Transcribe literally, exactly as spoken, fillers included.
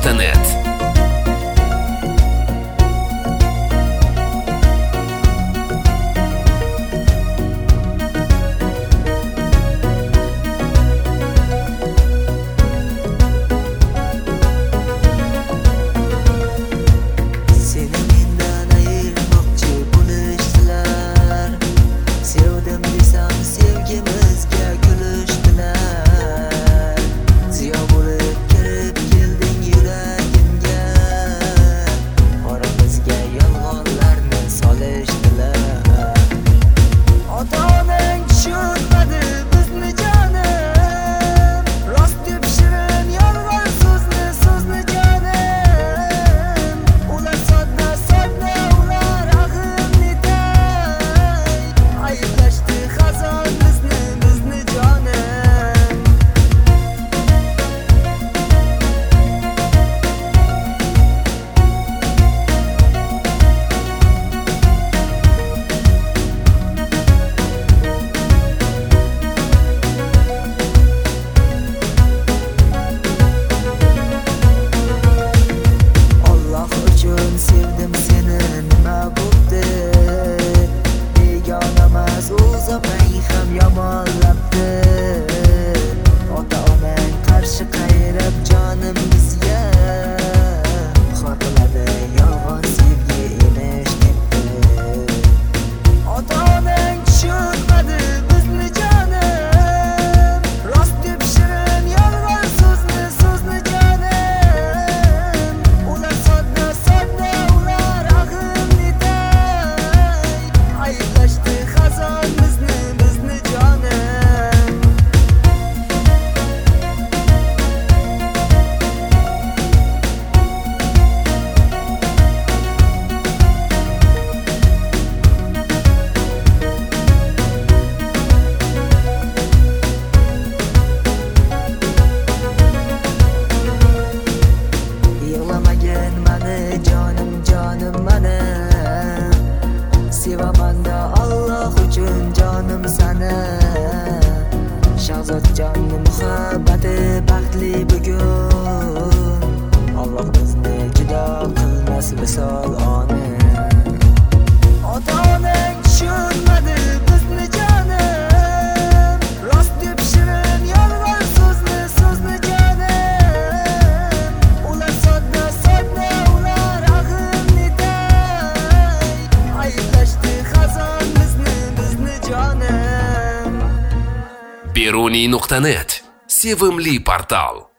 nuqta net. Shahzodjonning muhabbati baxtli bugun. Alloh bizni judo qilmas misol ona. Ota-onang tushunmadi bizni jonim. Rost deb shirin yolg'on so'zni so'zni jonim. Ular sodda sodda ular ahimni tay. Ayblashdi xazon bizni bizni jonim. beruniy nuqta net sevimli portal.